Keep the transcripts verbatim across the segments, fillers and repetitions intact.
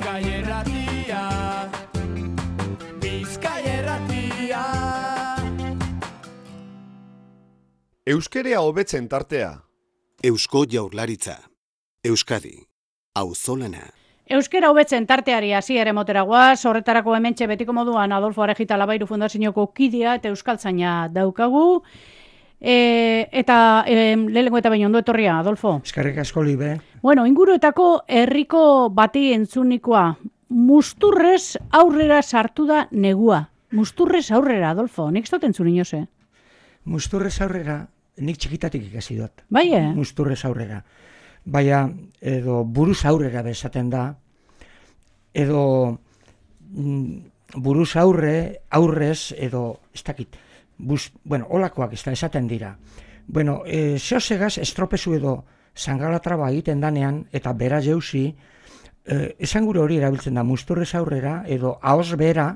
Bizkai Irratia, Bizkai Irratia. Euskerea hobetzen tartea. Eusko Jaurlaritza. Euskadi. Auzolana. Euskera hobetzen tarteari hasiera emotera goaz, horretarako hementxe betiko moduan Adolfo Arejita Labairu Fundazioko kidea eta euskaltzaina daukagu. E, eta e, lehenengo eta baino ondo etorria, Adolfo. Eskerrik asko libe. Bueno, inguruetako herriko bati entzunikoa, musturrez aurrera sartu da negua. Musturrez aurrera, Adolfo, nik ez dut entzun inoze. Musturrez aurrera, nik txikitatik ikasi dut. Bai, eh? Musturrez aurrera. Baina, edo buruz aurrera bezaten da, edo mm, buruz aurre, aurrez, edo, ez dakit, bus, bueno, olakoak ez da esaten dira. Bueno, e, zehosegaz estropezu edo zangalatraba egiten danean, eta bera jeuzi, e, esan gure hori erabiltzen da, musturrez aurrera, edo ahoz bera,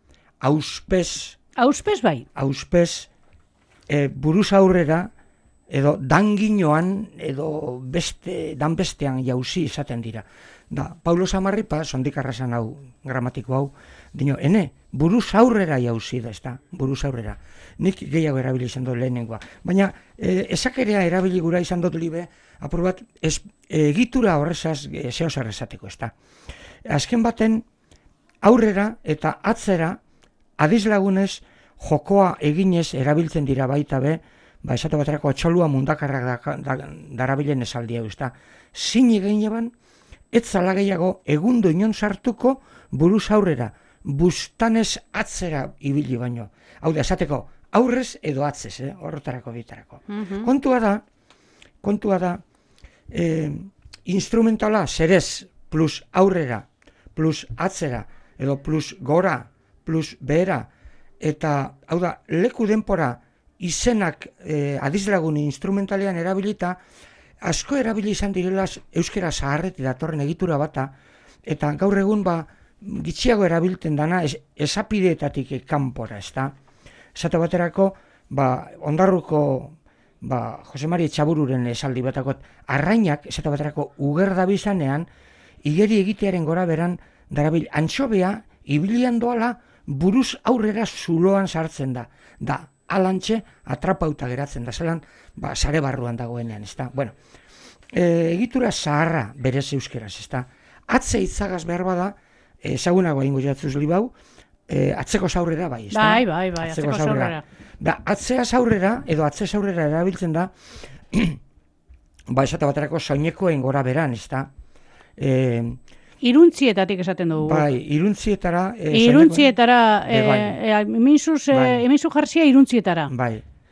auspez, Auspez bai. auspez, e, buruz aurrera, edo danginoan, edo beste, dan bestean jauzi izaten dira. Da, Paulo Samarripa, sondik arrasan hau, gramatiko hau, dino, ene, buruz aurrera jauzi da, ez da, buruz aurrera. Nik gehiago erabili izan dut lehenengoa. Baina, e, esakerea erabili gura izan dut libe, apur bat, ez, egitura horrezaz e, zehozar esateko, ez da. Azken baten, aurrera eta atzera, adizlagunez, jokoa eginez erabiltzen dira baita be, ba, esate baterako txolua mundakarrak da, da, darabilen esaldi hau, ez da. Zini gehiagoan, ez zala gehiago egundo inon sartuko buruz aurrera, bustanez atzera ibili baino. Hau da, esateko, aurrez edo atzez, eh? Horretarako bitarako. Mhm. Kontua da, kontua da, eh, instrumentala zerez plus aurrera, plus atzera, edo plus gora, plus behera, eta, hau da, leku denpora izenak eh, adizlagun instrumentalean erabilita, asko erabili izan direla euskera zaharreti datorren egitura bata, eta gaur egun ba, gitxiago erabiltzen dana es, esapideetatik kanpora, ez da. Esate baterako, ba, ondarruko ba, Jose Mari Etxabururen esaldi batakot, arrainak, esate baterako, ugerda bizanean, igeri egitearen gora beran, darabil, antxobea, ibilian doala, buruz aurrera zuloan sartzen da. Da, alantxe, atrapauta geratzen da, zelan, ba, sare barruan dagoenean, ez da. Bueno, e, egitura zaharra berez euskeraz, ez da. Atze itzagaz behar bada, ezagunago egingo jatzuz libau, e, atzeko zaurrera bai, ez da. Bai, bai, bai, atzeko zaurrera. Da, atzea zaurrera, edo atze zaurrera erabiltzen da, ba, esate baterako soinekoen gora beran, ez da. E, Iruntzietatik esaten dugu. bai, iruntzietara... E, Iruntzietara, e, bai. eminzuz, Bai. eminzu jarzia iruntzietara. Bai.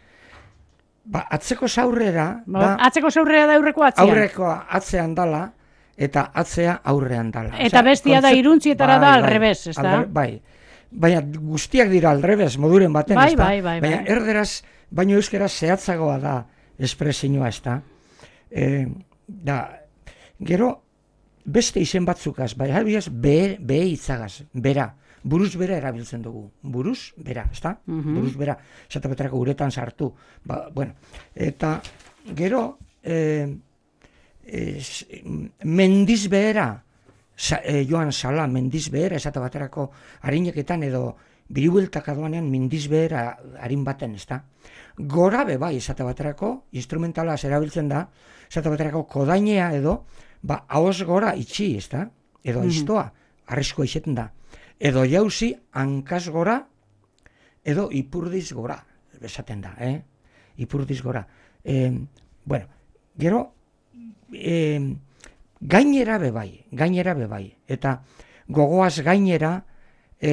Ba, atzeko zaurrera... Ba, da, atzeko zaurrera da aurreko atzean. aurrekoa atzean dala, eta atzea aurrean dala. Eta bestia da iruntzietara da alrebez, ez da? Bai, baina guztiak dira alrebez, moduren baten, Bai, ez da? bai, bai, bai. Baina erderaz, baino euskera zehatzagoa da espresioa, ez da? E, da, gero, beste izen batzukaz, bai, habiaz, be, be itzagaz, bera, buruz bera erabiltzen dugu, buruz bera, ez da? Mhm. Buruz bera, esate baterako uretan sartu, ba, bueno, eta gero, e, Es, mendiz behera, sa, e, joan sala, mendiz behera, esate baterako harineketan edo biribueltak adoanean mendiz behera harin baten, ez da. Gora be bai, esate baterako, instrumentala erabiltzen da, esate baterako kodainea edo, ba, ahoz gora itxi, ez da, edo Mhm. aiztoa, arriskoa izeten da. Edo jauzi, hankaz gora, edo ipurdiz gora, esaten da, eh? Ipurdiz gora. E, bueno, gero, E, gainera be bai, gainera be bai, eta gogoaz gainera, e,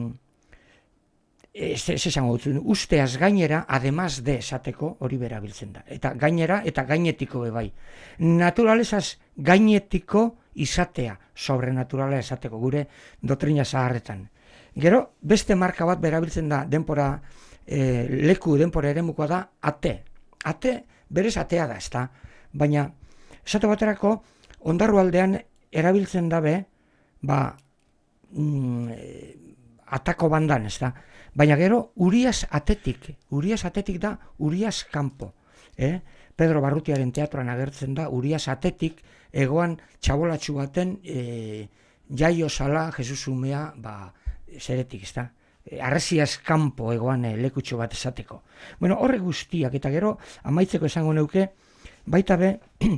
ez esango dut, usteaz gainera, además de esateko hori berabiltzen da. Eta gainera, eta gainetiko be bai. Naturalezaz gainetiko izatea, sobrenaturala esateko, gure doktrina zaharretan. Gero, beste marka bat berabiltzen da, denpora, e, leku denpora eremukoa da, ate. Ate, berez atea da, ez da, baina, esate baterako, ondarru aldean erabiltzen dabe, ba, mm, atako bandan, ez da. Baina gero, uriaz atetik, uriaz atetik da, uriaz kanpo. Eh? Pedro Barrutiaren teatroan agertzen da, uriaz atetik, egoan txabolatxu baten e, jaio zala Jesus umea, ba, zeretik, ez da? Arresiaz kanpo egoan lekutxo bat esateko. Bueno, horre guztiak, eta gero, amaitzeko esango neuke, baita be,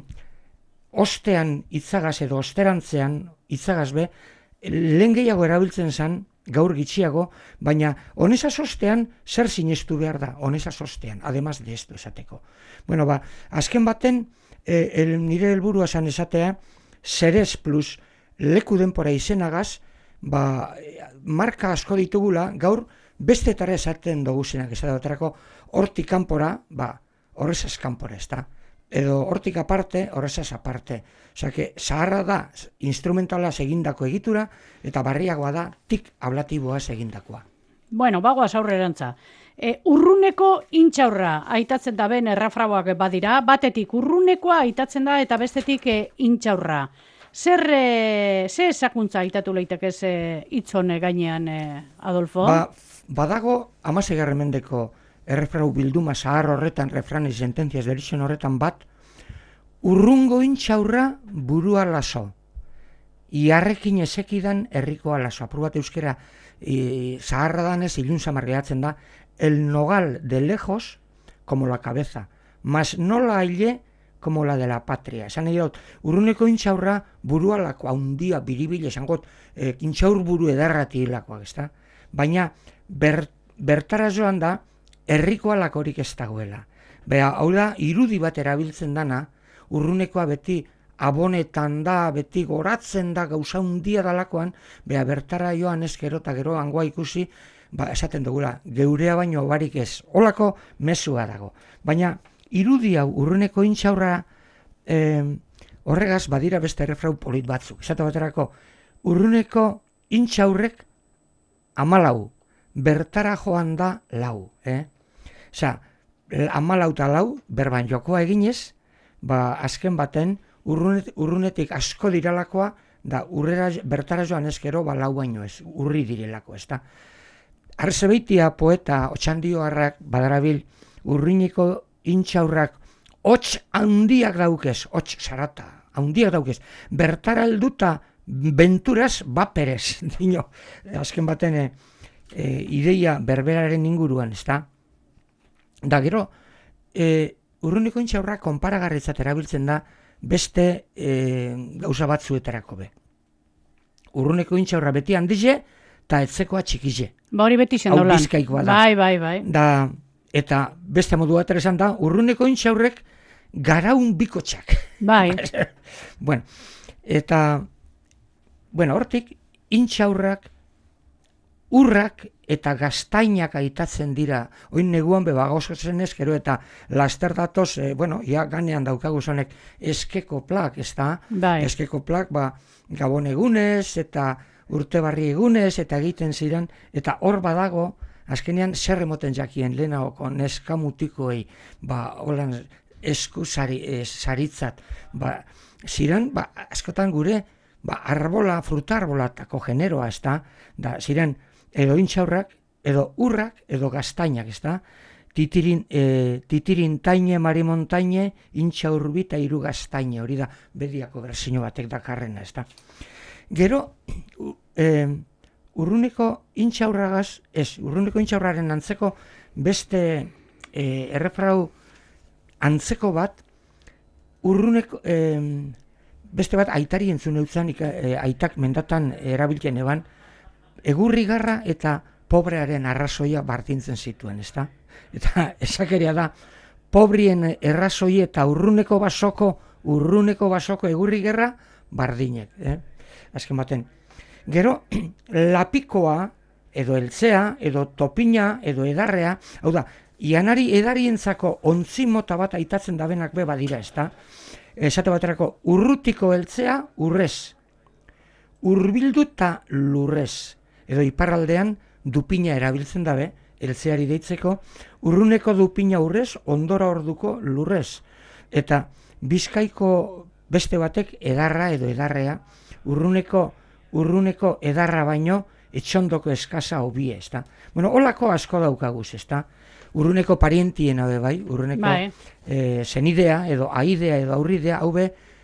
ostean itzagaz edo osterantzean itzagaz be, lehen gehiago erabiltzen zen, gaur gitxiago, baina honezaz ostean zer sinestu behar da, honezaz ostean, ademaz de esto esateko. Bueno, ba, azken baten, e, el, nire helburua zan esatea, zerez plus leku denpora izenagaz, ba, marka asko ditugula, gaur bestetara esaten duguzenak, esate baterako, hortik kanpora, ba, horrezaz kanpora, ez da? Edo hortik aparte, horrezaz aparte. Osea, que zaharra da instrumentalaz egindako egitura, eta barriagoa da tik ablatiboaz egindakoa. Bueno, bagoaz aurrerantza. E, urruneko intxaurra aitatzen da ben errafragoak badira, batetik urrunekoa aitatzen da eta bestetik e, intxaurra. Zer, e, ze esakuntza aitatu leiteke ze hitzone gainean, e, Adolfo? Ba, badago hamaseigarren mendeko errefrau bilduma zahar horretan, refranes, sententziaz, deritzen horretan bat, urrungo intxaurra burua laso, iarrekin ezekidan herrikoa laso. Apur bat euskera e, zaharra danez, ilun zamarreatzen da, el nogal de lejos como la cabeza, mas no la aile como la de la patria. Esan nahi dut, urruneko intxaurra burua lako, haundia, biribile, esan got, e, intxaur buru edarrati hilakoak, ez da? Baina, ber, bertara joan da, herrikoa lakorik ez dagoela. Bea, hau da, irudi bat erabiltzen dana, urrunekoa beti abonetan da, beti goratzen da, gauza hundia dalakoan, bea, bertara joan ez gero eta gero hangoa ikusi, ba, esaten dugula, geurea baino barik ez, holako mezua dago. Baina, irudi hau urruneko intxaurra eh, horregaz badira beste errefrau polit batzuk. Esate baterako, urruneko intxaurrek amalau, bertara joan da lau. Eh? Osa, amalau eta lau, berban jokoa eginez, ba, azken baten, urrunet, urrunetik asko diralakoa, da urrera, bertara joan ezkero, ba, lau baino ez, urri direlako, ez da. Arzebeitia poeta, otxandioarrak, badarabil, urriniko intxaurrak, hots handiak daukez, hots sarata, handiak daukez, bertara helduta benturaz baperez, dino, azken baten e, e, ideia berberaren inguruan, ez da? Da, gero, e, urruniko intxaurrak konparagarritzat erabiltzen da beste e, gauza batzuetarako be. Urruniko intxaurra beti handize, eta etzekoa txikize. Ba hori beti zen dolan. Hau bizkaikoa da. Bai, bai, bai. Da, eta beste modu bat esan da, urruneko intxaurrek garaun bikotxak. Bai. Bueno, eta, bueno, hortik, intxaurrak, urrak eta gaztainak aitatzen dira, oin neguan bebagozatzen ez, gero eta laster datoz, eh, bueno, ja ganean daukagu zonek eskeko plak, ez da? Bai. Eskeko plak, ba, gabon egunez, eta urte barri egunez, eta egiten ziren, eta hor badago, azkenean zer emoten jakien lehenago neskamutikoei, ba, holan esku sari, eh, saritzat, ba, ziren, ba, askotan gure, ba, arbola, fruta arbolatako generoa, ez da, da, ziren, edo intxaurrak, edo urrak, edo gaztainak, ez da, titirin, e, titirin taine, marimontaine, intxaurbi eta hiru gaztaine, hori da, bediako berzino batek dakarrena, ez da. Gero, e, urruneko intxaurragaz, ez, urruneko intxaurraren antzeko beste e, errefrau antzeko bat, urruneko, e, beste bat aitari entzun eutzan, e, aitak mendatan erabiltzen eban, egurrigarra eta pobrearen arrazoia bardintzen zituen, ezta? Eta esakeria da, pobrien errazoi eta urruneko basoko, urruneko basoko egurrigerra bardinek, eh? Azken baten. Gero, lapikoa, edo eltzea, edo topina, edo edarrea, hau da, ianari edarientzako ontzi mota bat aitatzen dabenak be badira, ezta? Esate baterako, urrutiko eltzea urrez, urbildu eta lurrez, edo iparraldean dupina erabiltzen dabe, eltzeari deitzeko, urruneko dupina urrez, ondora orduko lurrez. Eta Bizkaiko beste batek edarra edo edarrea, urruneko, urruneko edarra baino, etxondoko eskasa hobie, ezta? Bueno, holako asko daukaguz, ezta? Urruneko parientien hau bai, urruneko bai. E, zenidea, edo aidea, edo aurridea, hau be,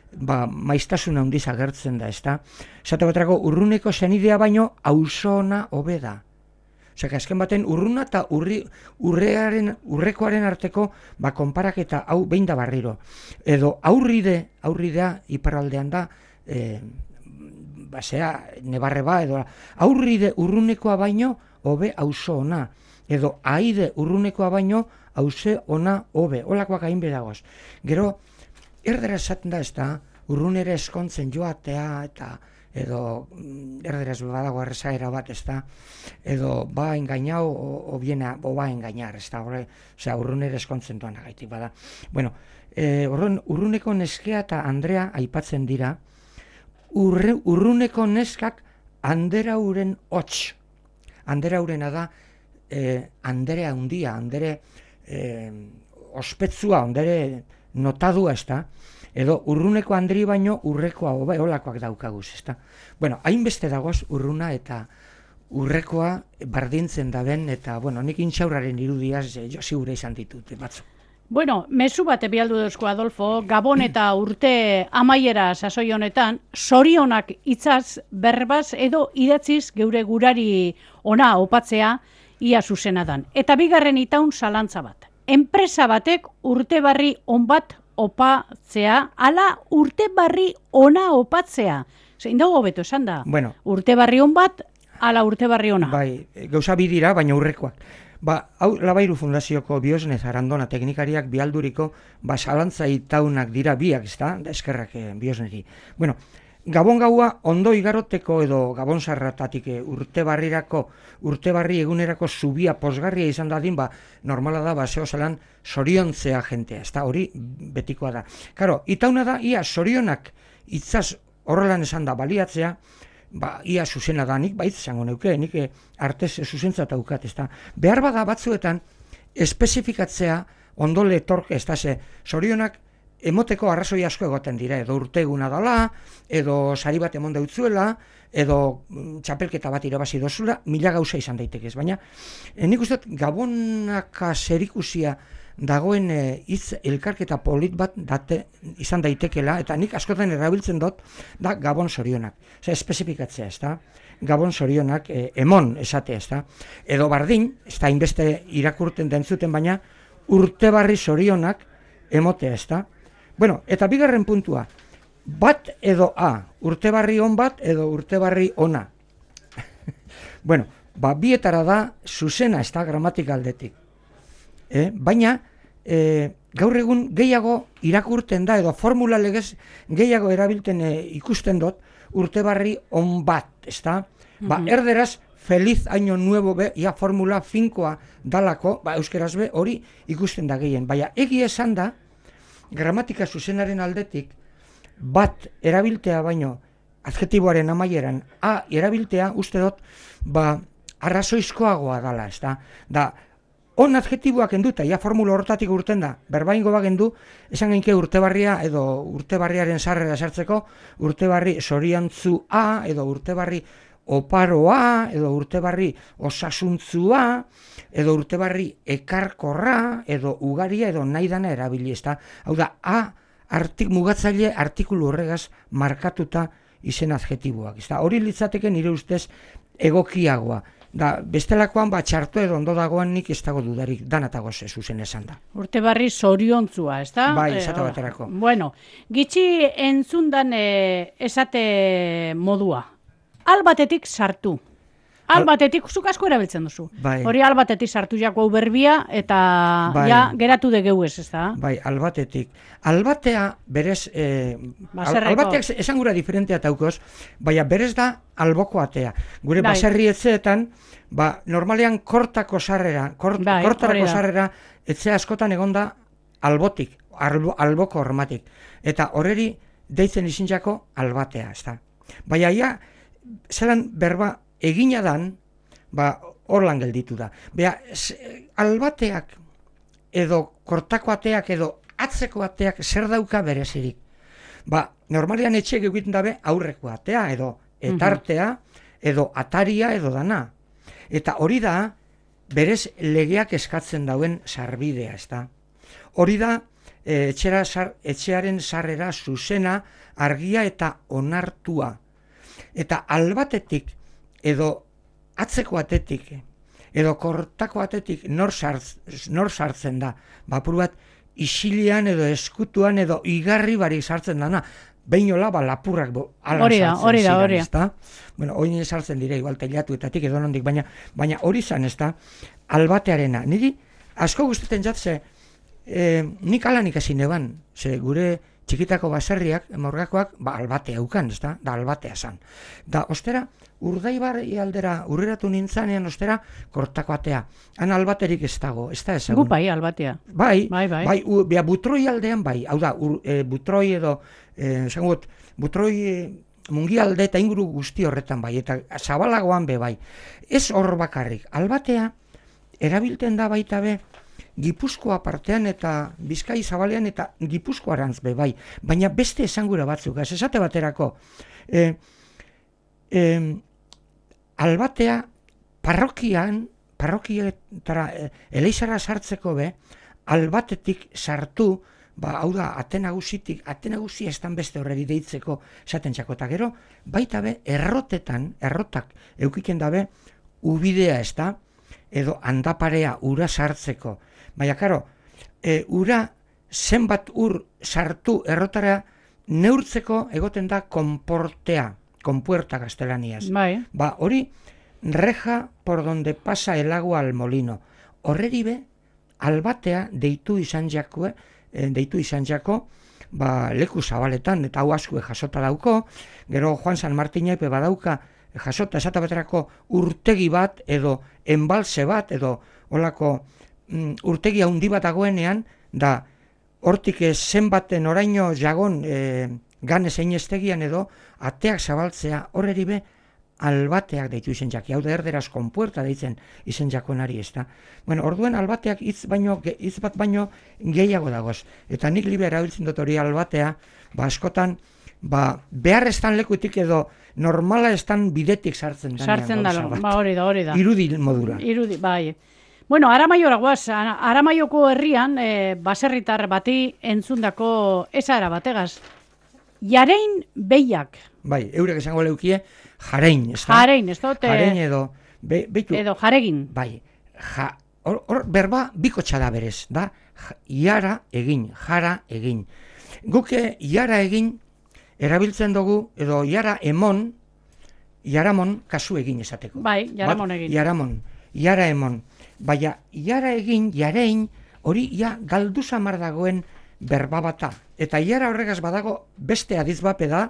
ba, maiztasun handiz agertzen da, ezta? Esate baterako urruneko senidea baino auzona hobe da. Osea, azken baten urruna eta urri, urrearen, urrekoaren arteko ba, konparaketa hau behin da barriro. Edo aurride, aurridea iparraldean da, e, basea, nebarre ba, edo aurride urrunekoa baino hobe auzo ona. Edo aide urrunekoa baino hauze ona hobe. Olakoak hain bedagoz. Gero, erdera esaten da ez da, urrunere eskontzen joatea eta edo erderaz badago errezaera bat, ez da, edo ba engainau o, o biena, o ba engainar, ez da, horre, osea, urrunere eskontzen duan agaitik bada. Bueno, e, urrun, urruneko neskea eta Andrea aipatzen dira, urre, urruneko neskak anderauren hots. Anderhaurena da, e, andere handia, andere e, ospetsua, andere notadua, ez da, edo urruneko handri baino urrekoa hobe olakoak daukaguz, ezta. Bueno, hainbeste dagoz urruna eta urrekoa bardintzen da ben, eta, bueno, nik intxaurraren irudiaz jo sigure izan ditut, batzu. Bueno, mezu bat bialdu duzko Adolfo, Gabon eta urte amaiera sasoi honetan, sorionak itzaz, berbaz edo idatziz geure gurari ona opatzea ia zuzena dan. Eta bigarren itaun zalantza bat. Enpresa batek urte barri on bat opatzea, ala urte barri ona opatzea. Zein dago hobeto esan da? Bueno. Urte barri on bat, ala urte barri ona. Bai, gauza bi dira, baina urrekoak. Ba, hau Labairu Fundazioko Biosnez Arandona teknikariak bialduriko, ba, zalantza itaunak dira biak, ezta, da eskerrak eh, Biosneri. Bueno, Gabon gaua ondo igaroteko edo Gabon sarratatik urte barrirako, urte barri egunerako zubia posgarria izan dadin, ba, normala da, ba, zeo zelan soriontzea jentea, ez da, hori betikoa da. Karo, itauna da, ia sorionak itzaz horrelan esan da baliatzea, ba, ia zuzena da, nik baitz zango neuke, nik artez zuzentzat aukat, ez da. Behar bada batzuetan, espezifikatzea ondo letork, ez da, ze, sorionak emoteko arrazoi asko egoten dira, edo urteguna dala, edo sari bat emon dautzuela, edo txapelketa bat irabazi dozula, mila gauza izan daitekez. Baina, eh, nik uste Gabonaka zerikusia dagoen eh, hitz elkarketa polit bat date, izan daitekela, eta nik askotan erabiltzen dut, da Gabon sorionak. Osea, espezifikatzea, ez da? Gabon sorionak eh, emon esatea, ez da? Edo bardin, ez da inbeste irakurten dentzuten, baina urte barri sorionak emotea, ez da? Bueno, eta bigarren puntua, bat edo A, urte barri on bat edo urte barri ona. Bueno, ba, bietara da zuzena, ez da, gramatikaaldetik. Eh? Baina, eh, gaur egun gehiago irakurten da, edo formula legez gehiago erabilten eh, ikusten dut, urte barri on bat, ez da? Ba, erderaz, feliz año nuevo be, ia formula finkoa dalako, ba, euskeraz be, hori ikusten da gehien. Baina, egia esan da, gramatika zuzenaren aldetik, bat erabiltea baino, adjetiboaren amaieran, a erabiltea, uste dut, ba, arrazoizkoagoa dala, ez da? Da, on adjetiboak enduta, ja formula hortatik urten da, berbaingo bagendu, esan genke urtebarria edo urtebarriaren sarrera sartzeko, urtebarri soriantzu a, edo urtebarri oparoa, edo urtebarri osasuntzua, edo urtebarri ekarkorra, edo ugaria, edo nahi dana erabili, ez da? Hau da, a, artik, mugatzaile artikulu horregaz markatuta izen adjetiboak, ez da? Hori litzateke nire ustez egokiagoa. Da, bestelakoan, ba, txarto edo ondo dagoan nik ez dago dudarik, danatago zuzen esan da. Urte barri soriontzua, ez da? Bai, esate baterako. Bueno, gitxi entzundan eh, esate modua. Albatetik sartu. Albatetik, zuk asko erabiltzen duzu. Bai. Hori albatetik sartu jako berbia, eta Bai. ja geratu de geuez, ez da? Bai, albatetik. Albatea, berez, eh, Baserreko. albateak esan gura diferentea taukoz, baina berez da alboko atea. Gure Bai. baserri etxeetan, ba, normalean kortako sarrera, kort, Bai, kortarako hori da. sarrera, etxe askotan egonda albotik, albo, alboko hormatik. Eta horreri deitzen izintzako albatea, ez da. Baina, ja, zelan berba egina dan, ba, horlan gelditu da. Bea, albateak edo kortako ateak edo atzeko ateak zer dauka berezirik. Ba, normalean etxe egiten dabe aurreko atea edo etartea edo ataria edo dana. Eta hori da berez legeak eskatzen dauen sarbidea, ez da. Hori da e, etxera sar, etxearen sarrera zuzena, argia eta onartua. Eta albatetik edo atzeko atetik edo kortako atetik nor, sartz, nor sartzen da. Bapur bat isilean edo eskutuan edo igarri barik sartzen dana. Beinola ba lapurrak bo, ala hori da, sartzen hori da, ziren, hori da. ezta? Bueno, hori sartzen dire igual teilatuetatik edo nondik, baina baina hori zan, ezta? Albatearena. Niri asko gustatzen jat ze e, nik ala nik ezin eban, ze gure txikitako baserriak, morgakoak, ba albatea ukan, ezta? Da albatea zan. Da ostera Urdaibarri aldera urreratu nintzanean ostera kortako atea. Han albaterik ez dago, ez da ezagun. Gu bai, albatea. Bai, Bai, bai. bai, u, bea, butroi aldean bai, hau da, ur, e, butroi edo, e, zangot, butroi e, mungi alde eta inguru guzti horretan bai, eta zabalagoan be bai. Ez hor bakarrik, albatea erabilten da baita be, Gipuzkoa partean eta Bizkai zabalean eta Gipuzkoarantz be bai, baina beste esangura batzuk, ez esate baterako, e, e, albatea parrokian, parrokietara e, eleizara sartzeko be, albatetik sartu, ba, hau da, ate nagusitik, ate nagusia estan beste horreri deitzeko esaten txako, eta gero, baita be, errotetan, errotak eukiken dabe, ubidea ez da, edo handaparea ura sartzeko. Baina, karo, e, ura zenbat ur sartu errotara neurtzeko egoten da konportea, konpuerta gaztelaniaz. Bai. Ba, hori, reja por donde pasa el agua al molino. Horreri be, albatea deitu izan jako, e, deitu izan jako, ba, leku zabaletan, eta hau askue jasota dauko, gero Juan San Martinepe badauka, jasota esata baterako urtegi bat, edo enbalse bat, edo olako mm, urtegi handi bat dagoenean, da hortik zenbaten oraino jagon e, gane zein estegian edo ateak zabaltzea horreri be albateak deitu izen jaki. Hau da erderaz konpuerta deitzen izen jakonari ez da. Bueno, orduen albateak hitz baino, hitz bat baino gehiago dagoz. Eta nik libe erabiltzen dut hori albatea, ba askotan, ba behar estan lekutik edo normala estan bidetik sartzen da. Sartzen da, ba hori da, hori da. Irudi modura. Irudi, bai. Bueno, Aramaiora guaz, Aramaioko herrian, e, baserritar bati entzundako esara bategaz. Jarein behiak. Bai, eurek esango leukie, jarein, ez da? Jarein, ez dut? Jarein edo, be, beitu, edo jaregin. bai, ja, hor, hor berba bikotxa da berez, da, iara egin, jara egin. Guke iara egin erabiltzen dugu, edo iara emon, jaramon kasu egin esateko. Bai, jaramon egin. Bat, jaramon, iara emon. Baina, iara egin, jarein, hori ja galdu samar dagoen berba bata. Eta iara horregaz badago beste adiz bape da,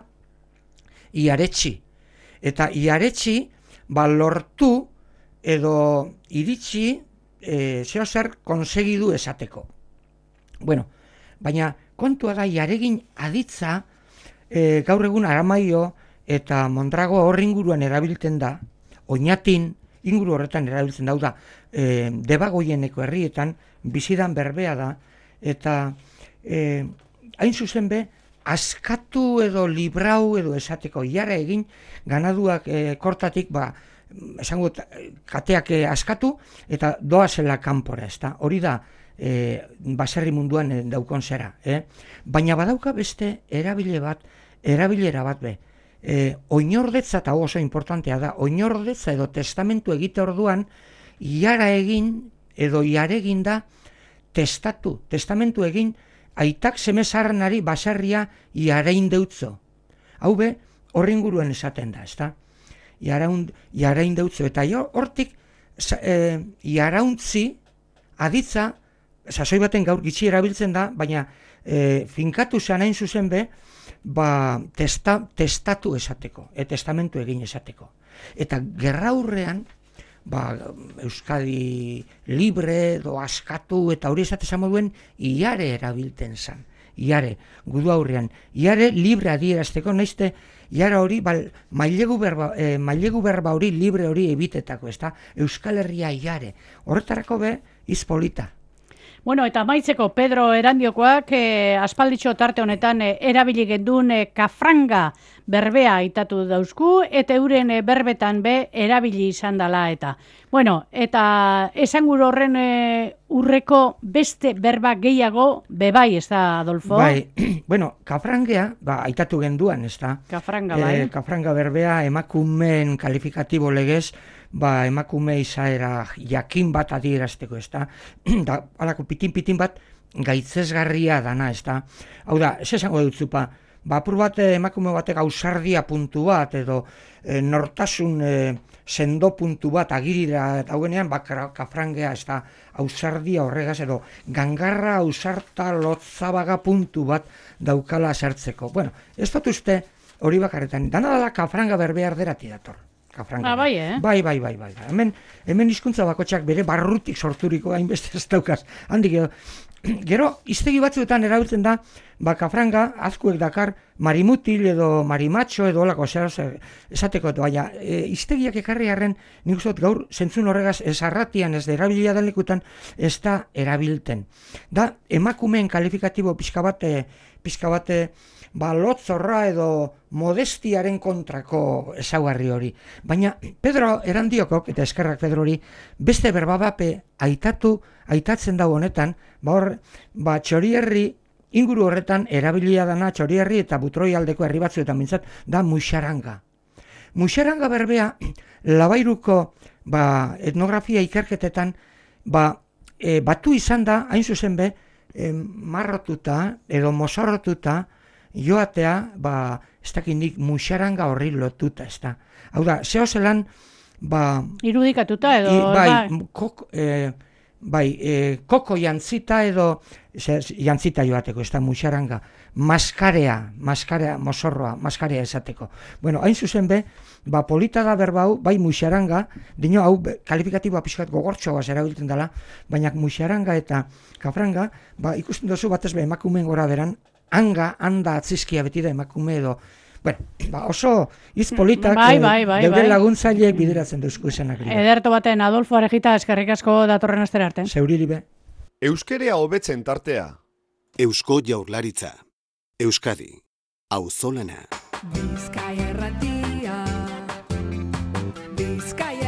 iaretxi. Eta iaretxi, ba lortu edo iritsi, e, zeo zer konsegidu esateko. Bueno, baina kontua da iaregin aditza, e, gaur egun Aramaio eta Mondrago hor inguruan erabiltzen da, Oñatin inguru horretan erabiltzen da, da e, Debagoieneko herrietan bizidan berbea da, eta e, hain zuzen be, askatu edo librau edo esateko iara egin ganaduak e, kortatik, ba, esango kateak e, askatu eta doazela kanpora, ezta? Hori da e, baserri munduan e, daukon zera. Eh? Baina badauka beste erabile bat, erabilera bat be. E, oinordetza, eta oso importantea da, oinordetza edo testamentu egite orduan, iara egin edo iaregin da testatu, testamentu egin aitak semezarrenari baserria iarein deutzo. Hau be, horren guruen esaten da, ezta? Iarein deutzo, eta hortik e, iarauntzi aditza, sasoi baten gaur gitxi erabiltzen da, baina e, finkatu zen hain zuzen be, ba, testa, testatu esateko, e, testamentu egin esateko. Eta gerraurrean, ba, Euskadi libre, do askatu, eta hori esatezan moduen, iare erabilten zan. Iare, gudu aurrean. Iare libre adierazteko, naizte, iara hori, bal, mailegu berba, e, mailegu berba hori, libre hori ebitetako, ezta? Euskal Herria iare. Horretarako be, izpolita. Bueno, eta maitzeko Pedro Erandiokoak eh, aspalditxo tarte honetan eh, erabili gendun eh, kafranga berbea aitatu dauzku, eta euren e, berbetan be erabili izan dela eta. Bueno, eta esangur horren e, urreko beste berba gehiago bebai, ez da, Adolfo? Bai, bueno, kafrangea, ba, aitatu genduan, ez da? Kafranga, bai. E, kafranga berbea emakumeen kalifikatibo legez, ba, emakume izaera jakin bat adierazteko, ez da? Da, alako pitin-pitin bat gaitzesgarria dana, ez da? Hau da, ez esango dutzupa, ba, apur bat emakume batek ausardia puntu bat, edo e, nortasun e, sendo puntu bat agirira, eta hauenean, ba, kafrangea, ez da, ausardia horregaz, edo gangarra ausarta lotzabaga puntu bat daukala sartzeko. Bueno, ez dut uste hori bakarretan, dana dela kafranga berbea erderati dator. Kafranga. Ah, bai, eh? Bai, bai, bai, bai. Hemen, hemen hizkuntza bakotxak bere barrutik sorturiko hainbeste ez daukaz. Handik edo, gero, iztegi batzuetan erabiltzen da, ba, kafranga, azkuek dakar, marimutil edo marimatxo edo olako, esateko, baina, e, iztegiak ekarri harren, nik uste dut gaur, zentzun horregaz, ez arratian, ez da erabilia dalekutan, ez da erabilten. Da, emakumeen kalifikatibo pixka bate, pixka bate, ba, lotzorra edo modestiaren kontrako ezaugarri hori. Baina Pedro Erandiokok, eta eskerrak Pedro hori, beste berbabape aitatu, aitatzen dago honetan, ba hor, ba, Txorierri inguru horretan erabilia dana Txorierri eta Butroi aldeko herri batzuetan mintzat, da muixaranga. Muixaranga berbea, Labairuko ba, etnografia ikerketetan, ba, e, batu izan da, hain zuzen be, e, marrotuta edo mozorrotuta, joatea, ba, ez dakindik muixaranga horri lotuta, ez da. Hau da, zeo zelan, ba... Irudikatuta edo... I, bai, kok, e, bai e, koko jantzita edo, ze, jantzita joateko, ez da, muixaranga, maskarea, maskarea, mozorroa, maskarea esateko. Bueno, hain zuzen be, ba, polita da berbau, bai muixaranga, dino hau kalifikatiboa pixkat gogortxoa erabiltzen dela, baina muixaranga eta kafranga, ba, ikusten duzu batez be emakumeen gora beran, hanga, handa atzizkia beti da emakume edo, bueno, ba, oso hitz politak bai, bai, bai, deuden bai. laguntzaileek bideratzen duzku izanak. Ederto baten, Adolfo Arejita, eskerrik asko datorren astera arte. Zeuriri be. Euskerea hobetzen tartea. Eusko Jaurlaritza. Euskadi. Auzolana. Bizkaia erratia. Bizkaia